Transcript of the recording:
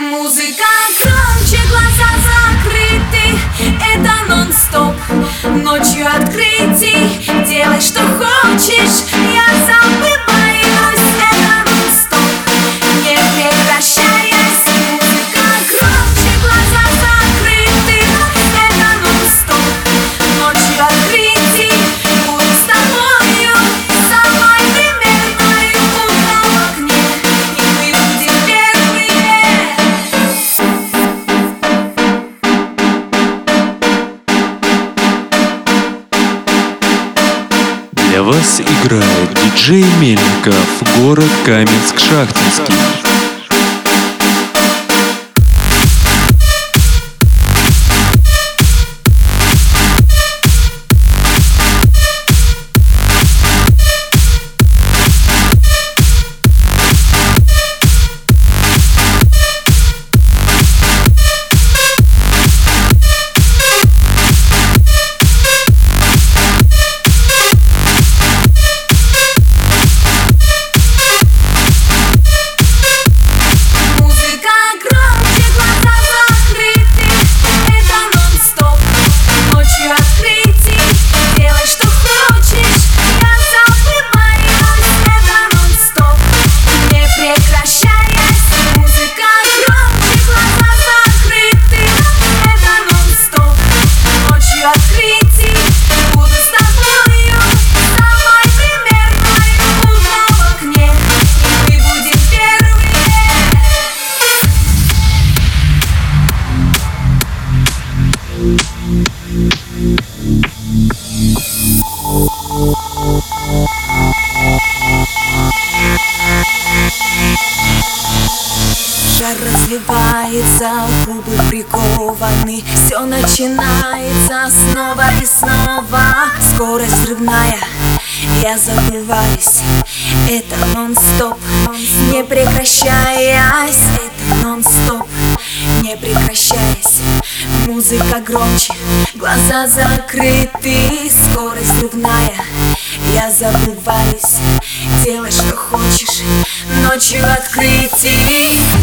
Музыка громче, глаза закрыты. Это нон-стоп, ночью открытий. Делай, что хочешь, я забываюсь. Это нон-стоп, не прекращаясь. Музыка громче, глаза закрыты. Это нон-стоп, ночью открытий. Буду с тобою, самой примерной. Утро в окне, и мы будем первые. Для вас играет диджей Мельников, город Каменск-Шахтинский. Жар развивается, губы прикованы. Все начинается снова и снова. Скорость взрывная, я забываюсь. Это нон-стоп, не прекращаясь. Это нон-стоп, не прекращаясь. Музыка громче, глаза закрыты. Скорость взрывная, я забываюсь. Делай, что хочешь, ночью открытий.